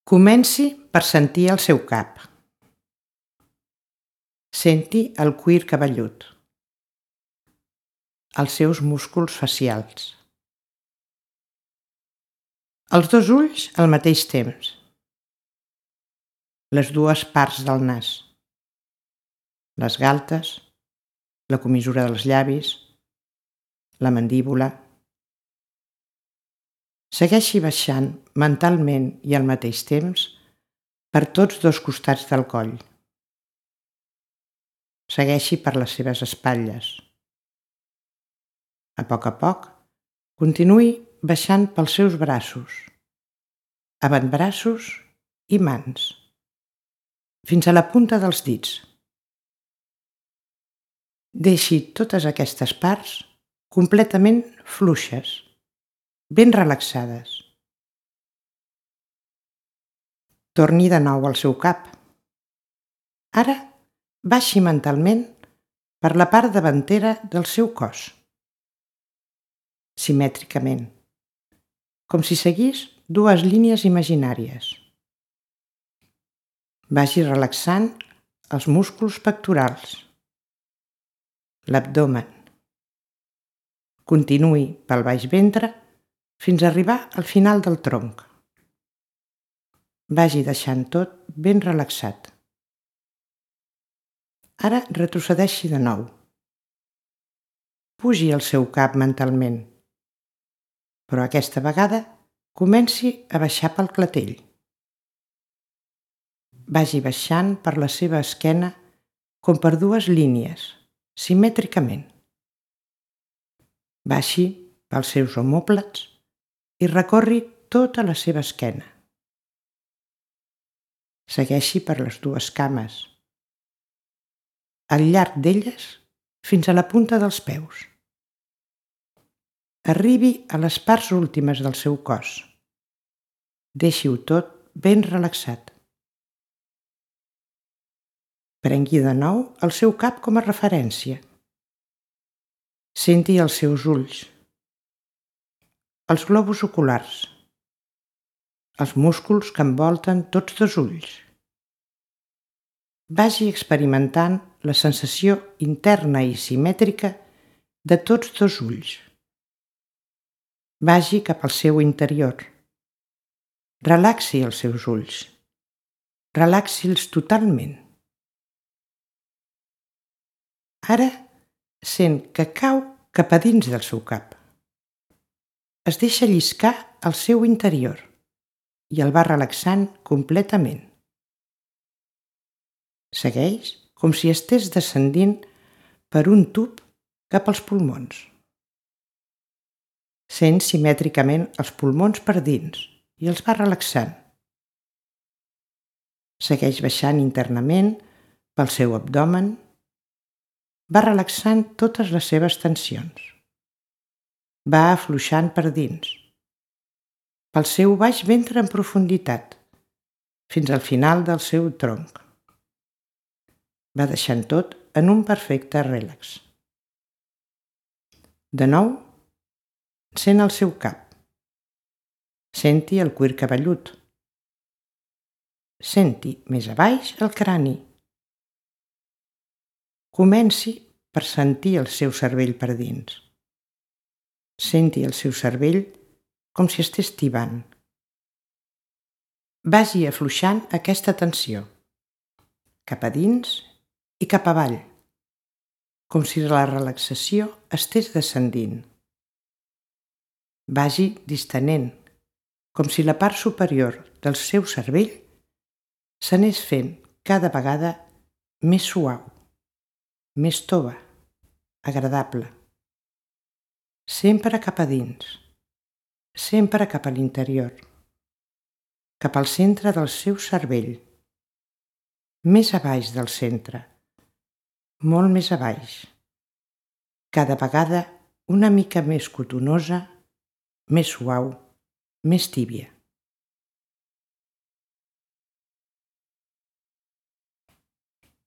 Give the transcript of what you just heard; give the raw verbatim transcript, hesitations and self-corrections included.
Comenci per sentir el seu cap. Senti el cuir cabellut, els seus músculs facials, els dos ulls al mateix temps, les dues parts del nas, les galtes, la comissura dels llavis, la mandíbula. Segueixi baixant mentalment i al mateix temps per tots dos costats del coll. Segueixi per les seves espatlles. A poc a poc, continuï baixant pels seus braços, avantbraços i mans, fins a la punta dels dits. Deixi totes aquestes parts completament fluixes, ben relaxades. Torni de nou al seu cap. Ara baixi mentalment per la part davantera del seu cos, simètricament, com si seguís dues línies imaginàries. Vagi relaxant els músculs pectorals, l'abdomen. Continuï pel baix ventre fins a arribar al final del tronc. Vagi deixant tot ben relaxat. Ara retrocedeixi de nou. Pugi el seu cap mentalment, però aquesta vegada comenci a baixar pel clatell. Vagi baixant per la seva esquena com per dues línies, simètricament. Baixi pels seus omòplats i recorri tota la seva esquena. Segueixi per les dues cames, al llarg d'elles fins a la punta dels peus. Arribi a les parts últimes del seu cos. Deixi-ho tot ben relaxat. Prengui de nou el seu cap com a referència. Senti els seus ulls, els globus oculars, els músculs que envolten tots dos ulls. Vagi experimentant la sensació interna i simètrica de tots dos ulls. Vagi cap al seu interior. Relaxi els seus ulls. Relaxi-los totalment. Ara sent que cau cap a dins del seu cap. Es deixa lliscar al seu interior i el va relaxant completament. Segueix com si estés descendint per un tub cap als pulmons. Sent simètricament els pulmons per dins i els va relaxant. Segueix baixant internament pel seu abdomen. Va relaxant totes les seves tensions. Va afluixant per dins, pel seu baix ventre en profunditat, fins al final del seu tronc. Va deixant tot en un perfecte rèlax. De nou, sent el seu cap. Senti el cuir cabellut. Senti més a baix el crani. Comenci per sentir el seu cervell per dins. Senti el seu cervell com si estés tibant. Vagi afluixant aquesta tensió, cap a dins i cap avall, com si la relaxació estés descendint. Vagi distenent, com si la part superior del seu cervell s'anés fent cada vegada més suau, més tova, agradable. Sempre cap a dins, sempre cap a l'interior, cap al centre del seu cervell, més a baix del centre, molt més a baix, cada vegada una mica més cotonosa, més suau, més tíbia.